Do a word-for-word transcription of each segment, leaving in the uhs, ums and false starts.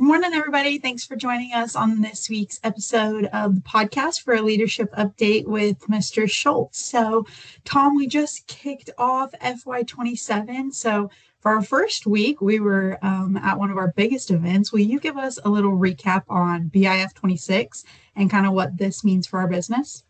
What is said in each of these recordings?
morning, everybody. Thanks for joining us on this week's episode of the podcast for a leadership update with Mister Schultz. So, Tom, we just kicked off F Y twenty-seven. So, for our first week, we were um, at one of our biggest events. Will you give us a little recap on B I F twenty-six and kind of what this means for our business?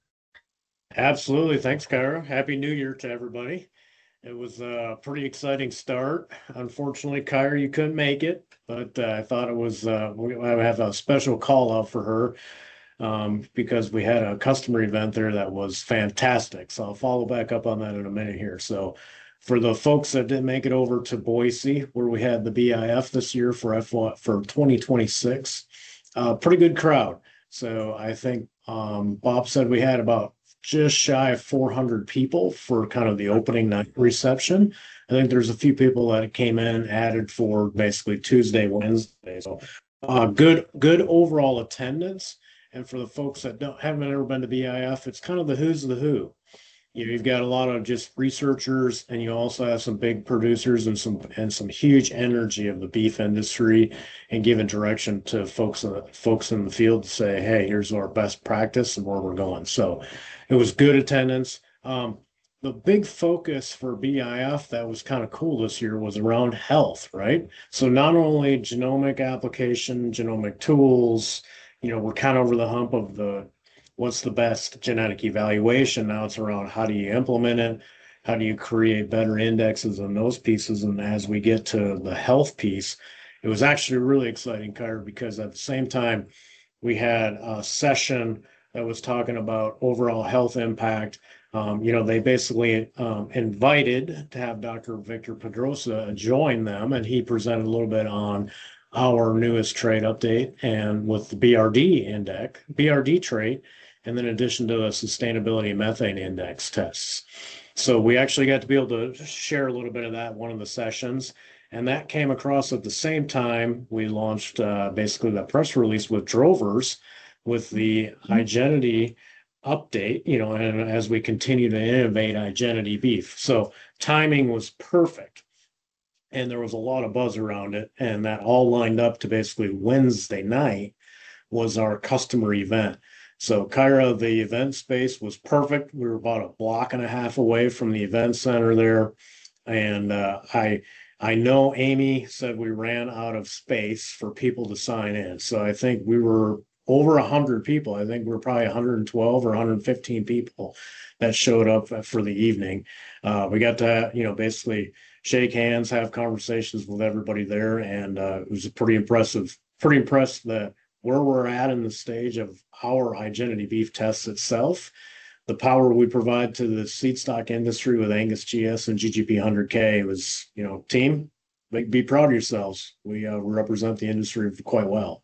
Absolutely. Thanks, Kyra. Happy New Year to everybody. It was a pretty exciting start. Unfortunately, Kyra, you couldn't make it, but uh, I thought it was, uh, we I have a special call out for her um, because we had a customer event there that was fantastic. So I'll follow back up on that in a minute here. So for the folks that didn't make it over to Boise, where we had the B I F this year for F Y, for twenty twenty-six, uh, pretty good crowd. So I think um, Bob said we had about just shy of four hundred people for kind of the opening night reception. I think there's a few people that came in added for basically Tuesday, Wednesday. So uh, good, good overall attendance. And for the folks that don't haven't ever been to B I F, it's kind of the who's the who. You know, you've got a lot of just researchers, and you also have some big producers and some and some huge energy of the beef industry, and giving direction to folks uh, folks in the field to say, hey, here's our best practice and where we're going. So it was good attendance. Um, the big focus for B I F that was kind of cool this year was around health, right? So not only genomic application, genomic tools, you know, we're kind of over the hump of the what's the best genetic evaluation. Now it's around how do you implement it? How do you create better indexes on those pieces? And as we get to the health piece, it was actually really exciting, Kyra, because at the same time, we had a session that was talking about overall health impact. Um, you know, they basically um, invited to have Doctor Victor Pedrosa join them, and he presented a little bit on our newest trait update and with the B R D index, B R D trait, and then in addition to the sustainability methane index tests. So we actually got to be able to share a little bit of that in one of the sessions. And that came across at the same time we launched uh, basically the press release with Drovers with the Igenity update, you know, and as we continue to innovate Igenity beef. So timing was perfect. And there was a lot of buzz around it. And that all lined up to basically Wednesday night was our customer event. So Kyra, the event space was perfect. We were about a block and a half away from the event center there. And uh, I I know Amy said we ran out of space for people to sign in. So I think we were over one hundred people. I think we we're probably one hundred twelve or one hundred fifteen people that showed up for the evening. Uh, we got to, you know, basically shake hands, have conversations with everybody there. And uh, it was pretty impressive, pretty impressed that where we're at in the stage of our Igenity beef tests itself, the power we provide to the seed stock industry with Angus G S and G G P one hundred K was, you know, team, be proud of yourselves. We uh, represent the industry quite well.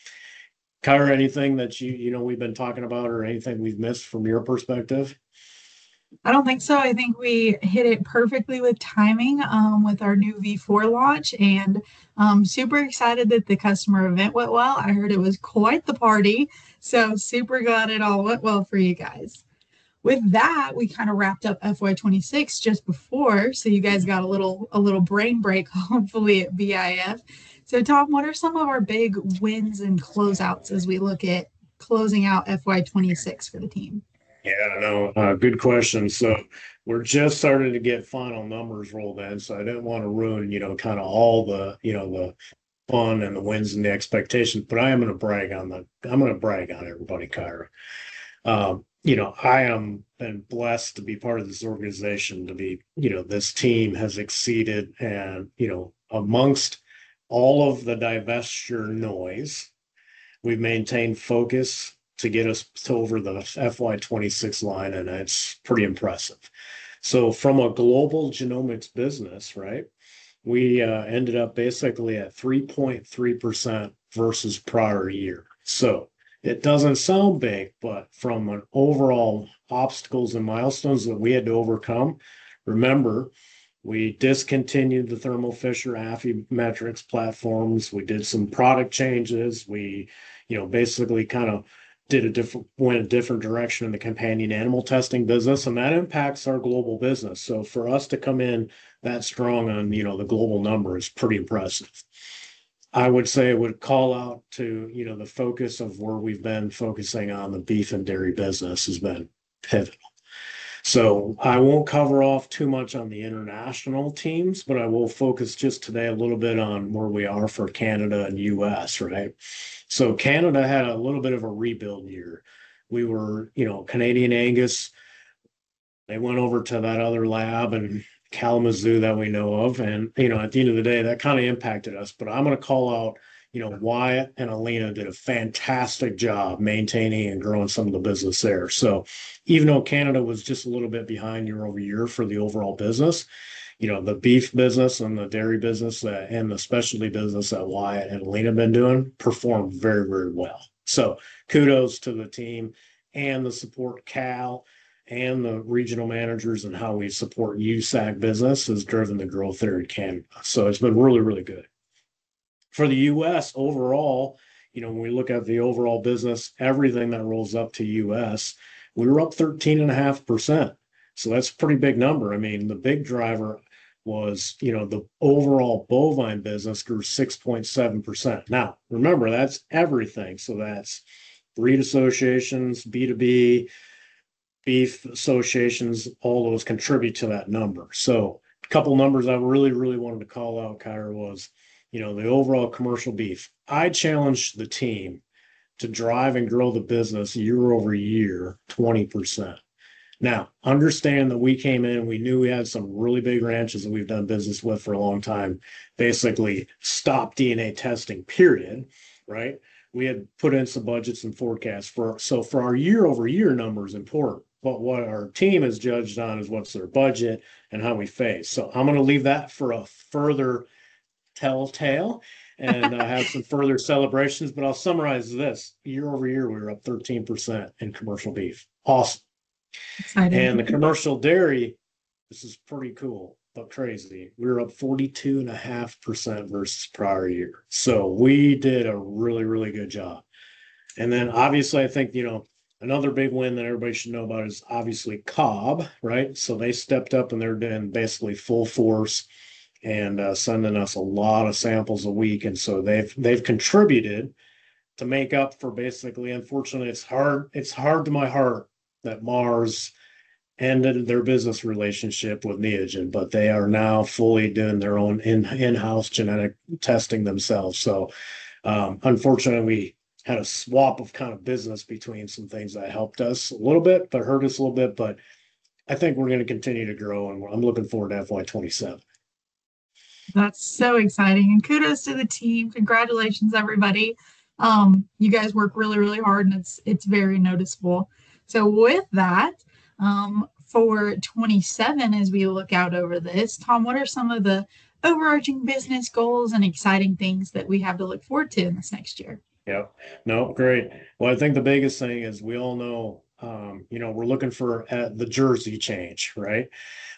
Kyra, anything that you, you know, we've been talking about or anything we've missed from your perspective? I don't think so. I think we hit it perfectly with timing um, with our new V four launch, and um, super excited that the customer event went well. I heard it was quite the party, so super glad it all went well for you guys. With that, we kind of wrapped up F Y twenty-six just before, so you guys got a little a little brain break, hopefully at B I F. So, Tom, what are some of our big wins and closeouts as we look at closing out F Y twenty-six for the team? Yeah, no, uh, good question. So we're just starting to get final numbers rolled in, so I didn't want to ruin, you know, kind of all the, you know, the fun and the wins and the expectations. But I am going to brag on the, I'm going to brag on everybody, Kyra. Um, you know, I am been blessed to be part of this organization. To be, you know, this team has exceeded, and you know, amongst all of the divestiture noise, we've maintained focus to get us to over the F Y twenty-six line, and it's pretty impressive. So from a global genomics business, right, we uh, ended up basically at three point three percent versus prior year. So it doesn't sound big, but from an overall obstacles and milestones that we had to overcome, remember, we discontinued the Thermo Fisher Affymetrix platforms. We did some product changes. We, you know, basically kind of did a different went a different direction in the companion animal testing business, and that impacts our global business. So for us to come in that strong on, you know, the global number is pretty impressive. I would say it would call out to, you know, the focus of where we've been focusing on the beef and dairy business has been pivotal. So I won't cover off too much on the international teams, but I will focus just today a little bit on where we are for Canada and U S, right? So Canada had a little bit of a rebuild year. We were, you know, Canadian Angus, they went over to that other lab in Kalamazoo that we know of. And, you know, at the end of the day, that kind of impacted us. But I'm going to call out, you know, Wyatt and Alina did a fantastic job maintaining and growing some of the business there. So even though Canada was just a little bit behind year over year for the overall business, you know, the beef business and the dairy business uh, and the specialty business that Wyatt and Alina have been doing performed very, very well. So kudos to the team and the support Cal and the regional managers and how we support U S A C business has driven the growth there in Canada. So it's been really, really good. For the U S overall, you know, when we look at the overall business, everything that rolls up to U S, we were up thirteen and a half percent. So that's a pretty big number. I mean, the big driver was, you know, the overall bovine business grew six point seven percent. Now, remember, that's everything. So that's breed associations, B two B, beef associations, all those contribute to that number. So a couple numbers I really, really wanted to call out, Kyra, was, you know, the overall commercial beef. I challenged the team to drive and grow the business year over year, twenty percent. Now, understand that we came in, we knew we had some really big ranches that we've done business with for a long time, basically stop D N A testing, period, right? We had put in some budgets and forecasts for, so for our year over year number is important. But what our team is judged on is what's their budget and how we face. So I'm going to leave that for a further telltale and uh, have some further celebrations. But I'll summarize this. Year over year, we were up thirteen percent in commercial beef. Awesome. Exciting. And the commercial dairy, this is pretty cool, but crazy. We were up forty-two and a half percent versus prior year. So we did a really, really good job. And then obviously, I think, you know, another big win that everybody should know about is obviously Cobb, right? So they stepped up and they're doing basically full force and uh, sending us a lot of samples a week. And so they've they've contributed to make up for basically, unfortunately, it's hard, it's hard to my heart that Mars ended their business relationship with Neogen, but they are now fully doing their own in, in-house genetic testing themselves. So um, unfortunately, we had a swap of kind of business between some things that helped us a little bit, but hurt us a little bit. But I think we're going to continue to grow, and I'm looking forward to F Y twenty-seven. That's so exciting. And kudos to the team. Congratulations, everybody. Um, you guys work really, really hard, and it's it's very noticeable. So with that, um, for twenty-seven, as we look out over this, Tom, what are some of the overarching business goals and exciting things that we have to look forward to in this next year? Yeah, no, great. Well, I think the biggest thing is we all know, um, you know, we're looking for uh, the jersey change, right?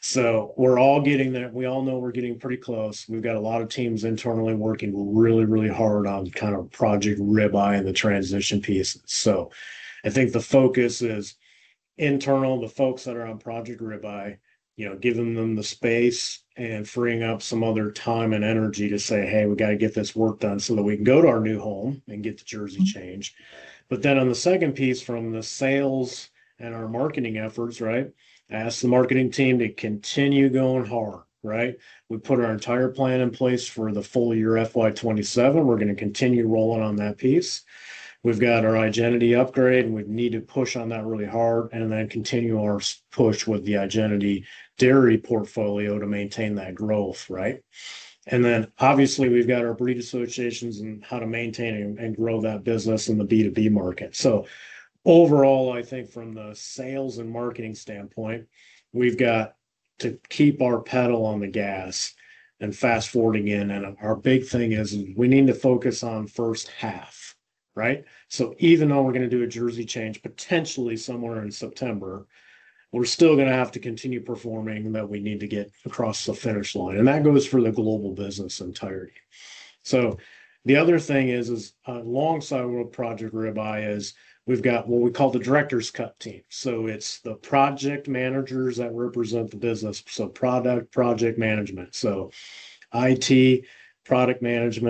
So we're all getting there. We all know we're getting pretty close. We've got a lot of teams internally working really, really hard on kind of Project Ribeye and the transition pieces. So I think the focus is internal, the folks that are on Project Ribeye, you know, giving them the space and freeing up some other time and energy to say, hey, we got to get this work done so that we can go to our new home and get the jersey change. But then on the second piece, from the sales and our marketing efforts, right, I asked the marketing team to continue going hard, right? We put our entire plan in place for the full year F Y twenty-seven. We're going to continue rolling on that piece. We've got our identity upgrade, and we need to push on that really hard, and then continue our push with the identity dairy portfolio to maintain that growth, right? And then obviously we've got our breed associations and how to maintain and, and grow that business in the B two B market. So overall, I think from the sales and marketing standpoint, we've got to keep our pedal on the gas and fast forwarding in. And our big thing is we need to focus on first half, right? So even though we're going to do a jersey change potentially somewhere in September, we're still going to have to continue performing that we need to get across the finish line. And that goes for the global business entirety. So the other thing is, is uh, alongside with Project Ribeye is we've got what we call the director's cut team. So it's the project managers that represent the business. So product, project management. So I T, product management,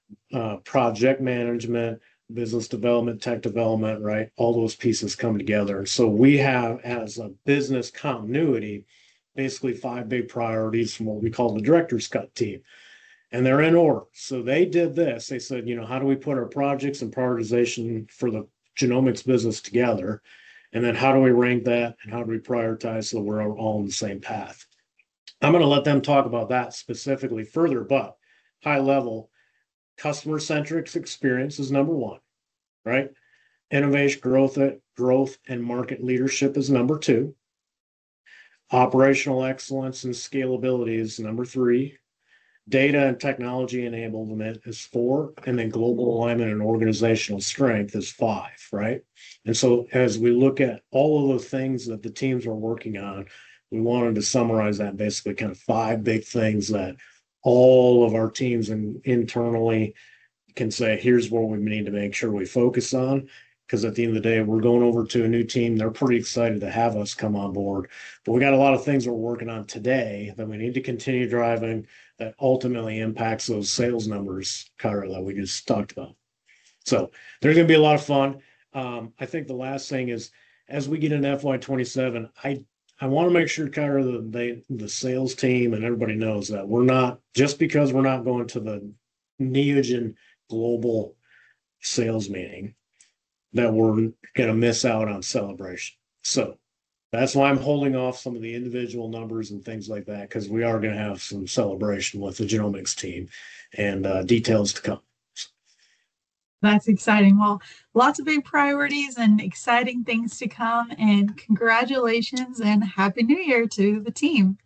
uh, project management, business development, tech development, right? All those pieces come together. So we have, as a business continuity, basically five big priorities from what we call the director's cut team. And they're in order. So they did this. They said, you know, how do we put our projects and prioritization for the genomics business together? And then how do we rank that and how do we prioritize so we're all on the same path? I'm going to let them talk about that specifically further, but high level, customer centric experience is number one, right? Innovation, growth, growth, and market leadership is number two. Operational excellence and scalability is number three. Data and technology enablement is four, and then global alignment and organizational strength is five, right? And so as we look at all of the things that the teams are working on, we wanted to summarize that basically kind of five big things that all of our teams and internally can say, here's what we need to make sure we focus on. Because at the end of the day, we're going over to a new team. They're pretty excited to have us come on board. But we got a lot of things we're working on today that we need to continue driving that ultimately impacts those sales numbers, Kyra, that we just talked about. So there's going to be a lot of fun. Um, I think the last thing is, as we get into F Y twenty-seven, I I want to make sure, Kyra, that they, the sales team and everybody knows that we're not, just because we're not going to the Neogen global sales meeting, that we're going to miss out on celebration. So that's why I'm holding off some of the individual numbers and things like that, because we are going to have some celebration with the genomics team and uh, details to come. That's exciting. Well, lots of big priorities and exciting things to come. And congratulations and Happy New Year to the team.